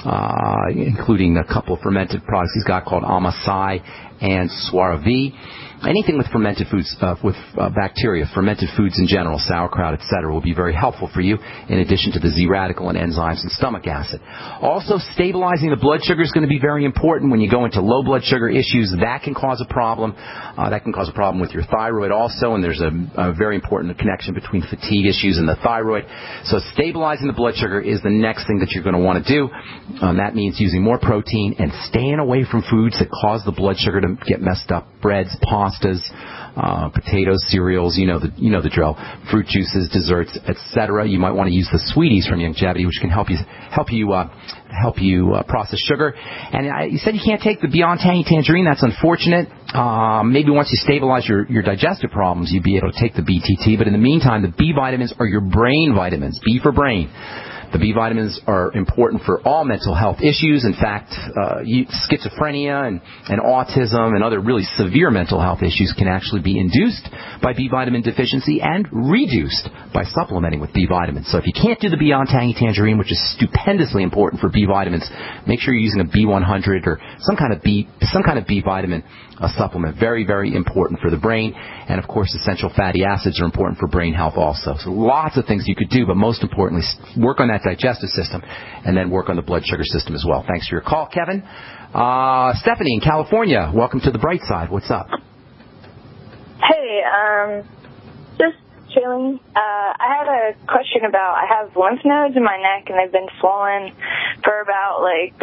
uh, including a couple of fermented products he's got called Amasai and Suaravi. Anything with fermented foods, uh, with uh, bacteria, fermented foods in general, sauerkraut, et cetera, will be very helpful for you, in addition to the Z-Radical and enzymes and stomach acid. Also, stabilizing the blood sugar is going to be very important when you go into low blood sugar issues. That can cause a problem. Uh, that can cause a problem with your thyroid also, and there's a, a very important connection between fatigue issues and the thyroid. So stabilizing the blood sugar is the next thing that you're going to want to do. Um, that means using more protein and staying away from foods that cause the blood sugar to get messed up. Breads, pastas, uh, potatoes, cereals, you know the you know the drill. Fruit juices, desserts, et cetera. You might want to use the sweeties from Youngevity, which can help you help you uh, help you uh, process sugar. And I, you said you can't take the Beyond Tangy Tangerine. That's unfortunate. Uh, maybe once you stabilize your, your digestive problems, you'd be able to take the B T T. But in the meantime, the B vitamins are your brain vitamins. B for brain. The B vitamins are important for all mental health issues. In fact, uh, you, schizophrenia and, and autism and other really severe mental health issues can actually be induced by B vitamin deficiency and reduced by supplementing with B vitamins. So if you can't do the Beyond Tangy Tangerine, which is stupendously important for B vitamins, make sure you're using a B one hundred or some kind of B, some kind of B vitamin a supplement. Very, very important for the brain. And, of course, essential fatty acids are important for brain health also. So lots of things you could do, but most importantly, work on that digestive system, and then work on the blood sugar system as well. Thanks for your call, Kevin. Uh, Stephanie in California, welcome to the bright side. What's up? Hey, um, just chilling. Uh, I had a question about, I have lymph nodes in my neck, and they've been swollen for about, like,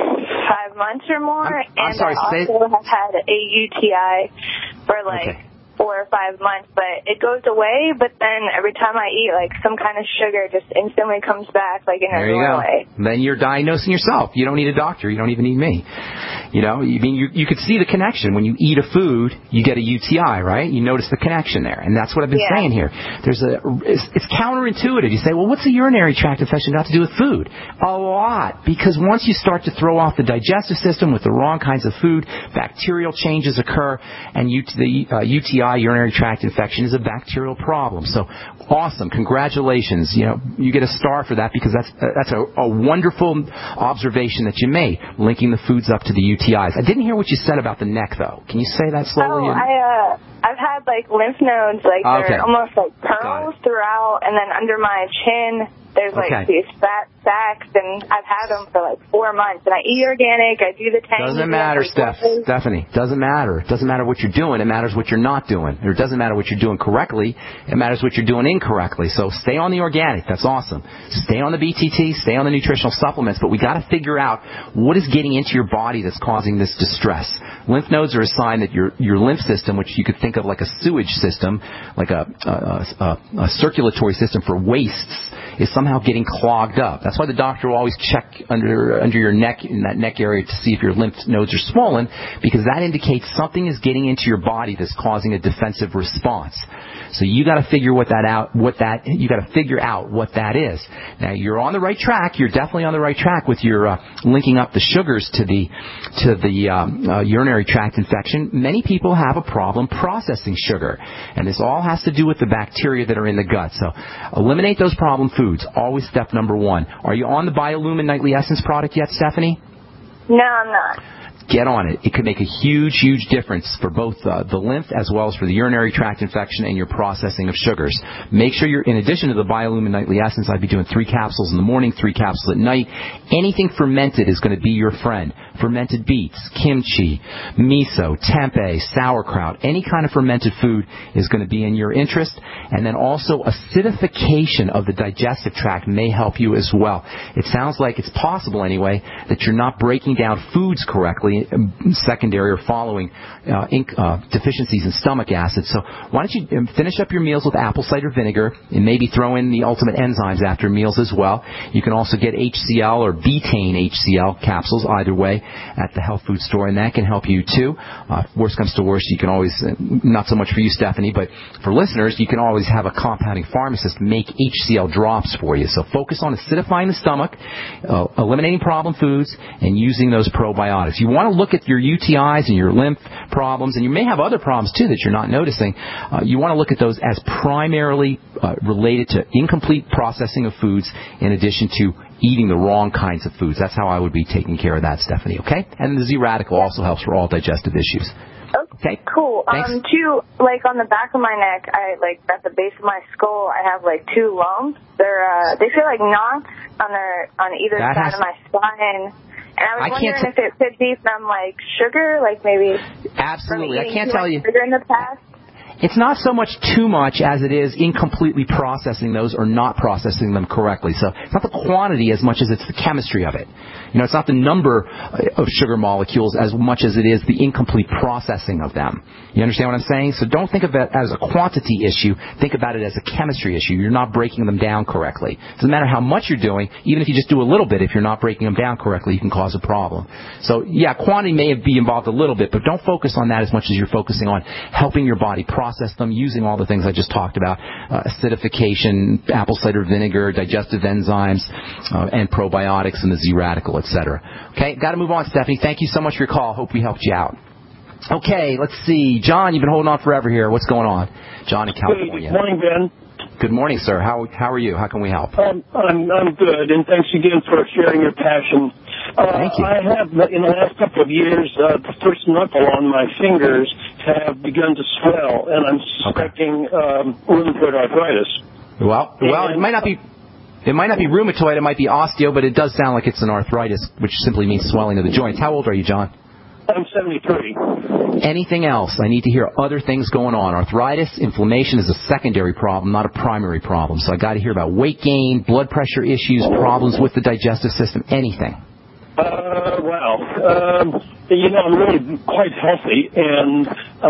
five months or more. I'm, I'm and sorry, I say... also have had a U T I for, like... Okay. four or five months, but it goes away, but then every time I eat, like, some kind of sugar just instantly comes back, like, in a normal way. Then you're diagnosing yourself. You don't need a doctor. You don't even need me. You know, you mean you, you could see the connection. When you eat a food, you get a U T I, right? You notice the connection there, and that's what I've been yeah. saying here. There's a, it's, it's counterintuitive. You say, well, what's a urinary tract infection got to do with food? A lot, because once you start to throw off the digestive system with the wrong kinds of food, bacterial changes occur, and you, the uh, U T I, urinary tract infection, is a bacterial problem. So awesome. Congratulations. You know, you get a star for that, because that's uh, that's a, a wonderful observation that you made, linking the foods up to the U T Is. I didn't hear what you said about the neck, though. Can you say that slowly? Oh, I, uh, I've had, like, lymph nodes, like, okay. they're almost like pearls throughout, and then under my chin, there's, like, okay. these fat sacs, and I've had them for, like, four months. And I eat organic, I do the tangy. Doesn't matter, Steph. Stephanie. Doesn't matter. It doesn't matter what you're doing. It matters what you're not doing. Or it doesn't matter what you're doing correctly. It matters what you're doing incorrectly. So stay on the organic. That's awesome. Stay on the B T T. Stay on the nutritional supplements. But we got to figure out what is getting into your body that's causing this distress. Lymph nodes are a sign that your your lymph system, which you could think of like a sewage system, like a, a, a, a circulatory system for wastes, is somehow getting clogged up. That's why the doctor will always check under under your neck, in that neck area, to see if your lymph nodes are swollen, because that indicates something is getting into your body that's causing a defensive response. So you got to figure what that out. What that you got to figure out what that is. Now you're on the right track. You're definitely on the right track with your uh, linking up the sugars to the to the um, uh, urinary tract infection. Many people have a problem processing sugar, and this all has to do with the bacteria that are in the gut. So eliminate those problem foods. Always step number one. Are you on the BioLumin Nightly Essence product yet, Stephanie? No, I'm not. Get on it. It could make a huge, huge difference for both uh, the lymph as well as for the urinary tract infection and your processing of sugars. Make sure you're, in addition to the BioLumin Nightly Essence, I'd be doing three capsules in the morning, three capsules at night. Anything fermented is going to be your friend. Fermented beets, kimchi, miso, tempeh, sauerkraut, any kind of fermented food is going to be in your interest. And then also acidification of the digestive tract may help you as well. It sounds like it's possible anyway that you're not breaking down foods correctly, secondary or following uh, ink, uh, deficiencies in stomach acid. So why don't you finish up your meals with apple cider vinegar and maybe throw in the ultimate enzymes after meals as well. You can also get H C L or betaine H C L capsules, either way, at the health food store, and that can help you too. Uh, worst comes to worst, you can always, uh, not so much for you, Stephanie, but for listeners, you can always have a compounding pharmacist make H C L drops for you. So focus on acidifying the stomach, uh, eliminating problem foods, and using those probiotics. You want to look at your U T Is and your lymph problems, and you may have other problems too that you're not noticing. Uh, you want to look at those as primarily uh, related to incomplete processing of foods, in addition to eating the wrong kinds of foods. That's how I would be taking care of that, Stephanie, okay? And the Z-Radical also helps for all digestive issues. Okay, cool. Thanks. Um, two, like on the back of my neck, I like at the base of my skull, I have like two lumps. They're uh, they feel like knots on their on either That side has- of my spine. And I was I wondering can't if it could be from like sugar, like maybe Absolutely. from I eating can't too tell much you. sugar in the past. It's not so much too much as it is incompletely processing those or not processing them correctly. So it's not the quantity as much as it's the chemistry of it. You know, it's not the number of sugar molecules as much as it is the incomplete processing of them. You understand what I'm saying? So don't think of it as a quantity issue. Think about it as a chemistry issue. You're not breaking them down correctly. It doesn't matter how much you're doing. Even if you just do a little bit, if you're not breaking them down correctly, you can cause a problem. So, yeah, quantity may be involved a little bit, but don't focus on that as much as you're focusing on helping your body process them using all the things I just talked about, uh, acidification, apple cider vinegar, digestive enzymes, uh, and probiotics, and the Z-Radical, et cetera. Okay, got to move on, Stephanie. Thank you so much for your call. Hope we helped you out. Okay, let's see. John, you've been holding on forever here. What's going on? John in California. Good morning, Ben. Good morning, sir. How how are you? How can we help? Um, I'm I'm good, and thanks again for sharing your passion. Uh, Thank you. I have, in the last couple of years, uh, the first knuckle on my fingers have begun to swell, and I'm suspecting um, rheumatoid arthritis. Well, well, it might not be. It might not be rheumatoid, it might be osteo, but it does sound like it's an arthritis, which simply means swelling of the joints. How old are you, John? I'm seventy-three. Anything else? I need to hear other things going on. Arthritis, inflammation is a secondary problem, not a primary problem. So I got to hear about weight gain, blood pressure issues, problems with the digestive system, anything. Uh, well, um, you know, I'm really quite healthy, and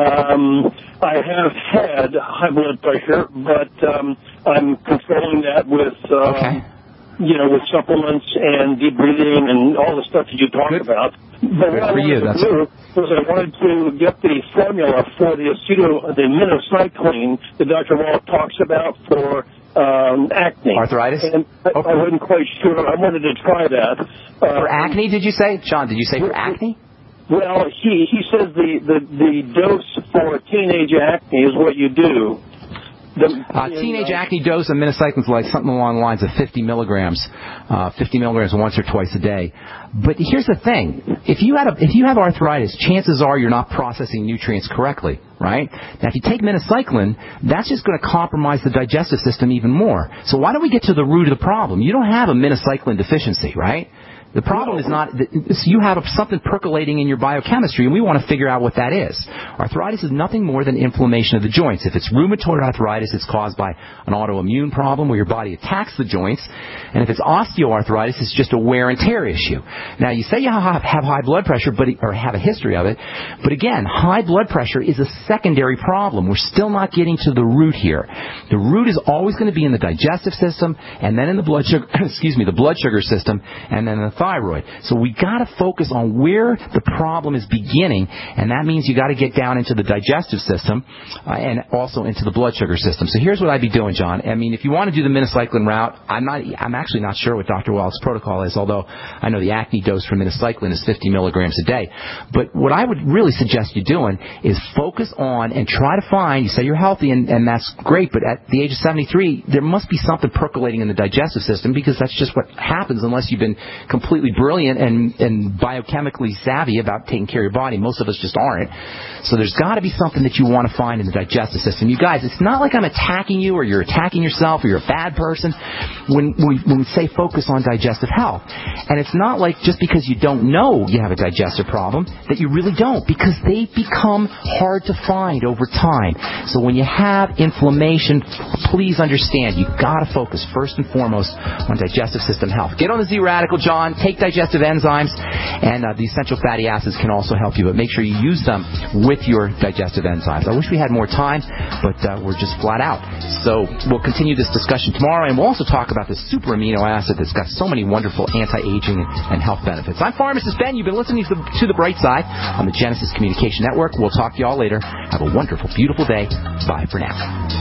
um, I have had high blood pressure, but um, I'm controlling that with, uh, okay. you know, with supplements and deep breathing and all the stuff that you talk Good. about. But Good what for I you. wanted That's to do was I wanted to get the formula for the acetyl, the minocycline that Doctor Wall talks about for um, acne. Arthritis? And I, okay. I wasn't quite sure. I wanted to try that. Uh, for acne, did you say? John, did you say for acne? Well, he, he says the, the, the dose for teenage acne is what you do. The, uh, teenage uh, acne dose of minocycline is like something along the lines of fifty milligrams, uh, fifty milligrams once or twice a day. But here's the thing: if you had a, if you have arthritis, chances are you're not processing nutrients correctly, right? Now, if you take minocycline, that's just going to compromise the digestive system even more. So why don't we get to the root of the problem? You don't have a minocycline deficiency, right? The problem is not that you have something percolating in your biochemistry, and we want to figure out what that is. Arthritis is nothing more than inflammation of the joints. If it's rheumatoid arthritis, it's caused by an autoimmune problem where your body attacks the joints. And if it's osteoarthritis, it's just a wear and tear issue. Now, you say you have, have high blood pressure, but or have a history of it. But again, high blood pressure is a secondary problem. We're still not getting to the root here. The root is always going to be in the digestive system, and then in the blood sugar, excuse me, the blood sugar system, and then the thyroid. So we got to focus on where the problem is beginning, and that means you got to get down into the digestive system uh, and also into the blood sugar system. So here's what I'd be doing, John. I mean, if you want to do the minocycline route, I'm not. I'm actually not sure what Doctor Wall's protocol is, although I know the acne dose for minocycline is fifty milligrams a day. But what I would really suggest you doing is focus on and try to find. You say you're healthy, and, and that's great, but at the age of seventy-three, there must be something percolating in the digestive system, because that's just what happens unless you've been completely brilliant and, and biochemically savvy about taking care of your body. Most of us just aren't. So there's got to be something that you want to find in the digestive system. You guys, it's not like I'm attacking you or you're attacking yourself or you're a bad person when we, when we say focus on digestive health. And it's not like just because you don't know you have a digestive problem that you really don't, because they become hard to find over time. So when you have inflammation, please understand you've got to focus first and foremost on digestive system health. Get on the Z Radical, John. Take digestive enzymes, and uh, the essential fatty acids can also help you, but make sure you use them with your digestive enzymes. I wish we had more time, but uh, we're just flat out. So we'll continue this discussion tomorrow, and we'll also talk about the super amino acid that's got so many wonderful anti-aging and health benefits. I'm Pharmacist Ben. You've been listening to the, to the Bright Side on the Genesis Communication Network. We'll talk to you all later. Have a wonderful, beautiful day. Bye for now.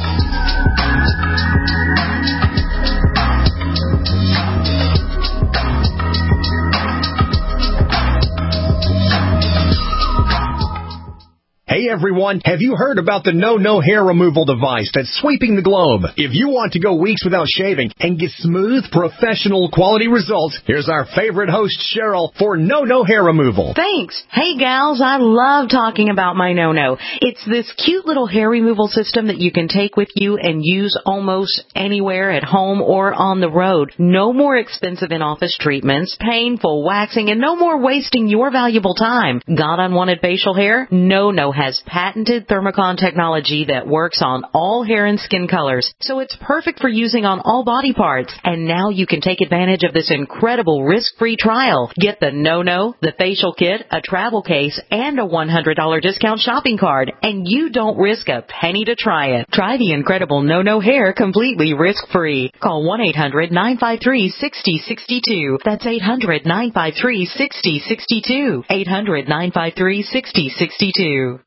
Hey everyone, have you heard about the No No hair removal device that's sweeping the globe? If you want to go weeks without shaving and get smooth, professional quality results, here's our favorite host, Cheryl, for No No hair removal. Thanks. Hey gals, I love talking about my No No. It's this cute little hair removal system that you can take with you and use almost anywhere at home or on the road. No more expensive in-office treatments, painful waxing, and no more wasting your valuable time. Got unwanted facial hair? No No has patented Thermocon technology that works on all hair and skin colors, so it's perfect for using on all body parts. And now you can take advantage of this incredible risk-free trial. Get the No No, the facial kit, a travel case, and a one hundred dollars discount shopping card, and you don't risk a penny to try it. Try the incredible No No hair completely risk-free. Call one eight hundred nine five three six zero six two. That's eight hundred nine five three six zero six two. eight hundred nine five three six zero six two.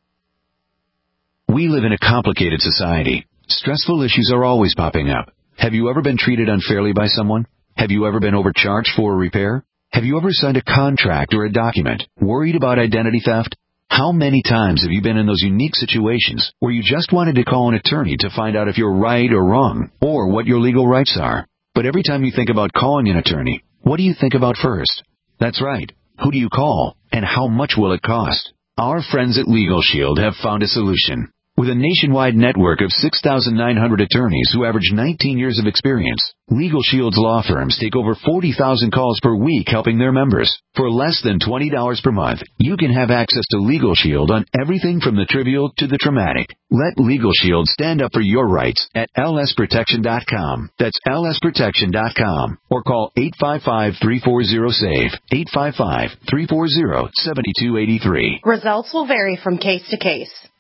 We live in a complicated society. Stressful issues are always popping up. Have you ever been treated unfairly by someone? Have you ever been overcharged for a repair? Have you ever signed a contract or a document worried about identity theft? How many times have you been in those unique situations where you just wanted to call an attorney to find out if you're right or wrong, or what your legal rights are? But every time you think about calling an attorney, what do you think about first? That's right. Who do you call, and how much will it cost? Our friends at Legal Shield have found a solution. With a nationwide network of six thousand nine hundred attorneys who average nineteen years of experience, Legal Shield's law firms take over forty thousand calls per week helping their members. For less than twenty dollars per month, you can have access to Legal Shield on everything from the trivial to the traumatic. Let Legal Shield stand up for your rights at L S protection dot com. That's L S protection dot com. Or call eight five five, three four zero, S A V E, eight five five, three four zero, seven two eight three. Results will vary from case to case.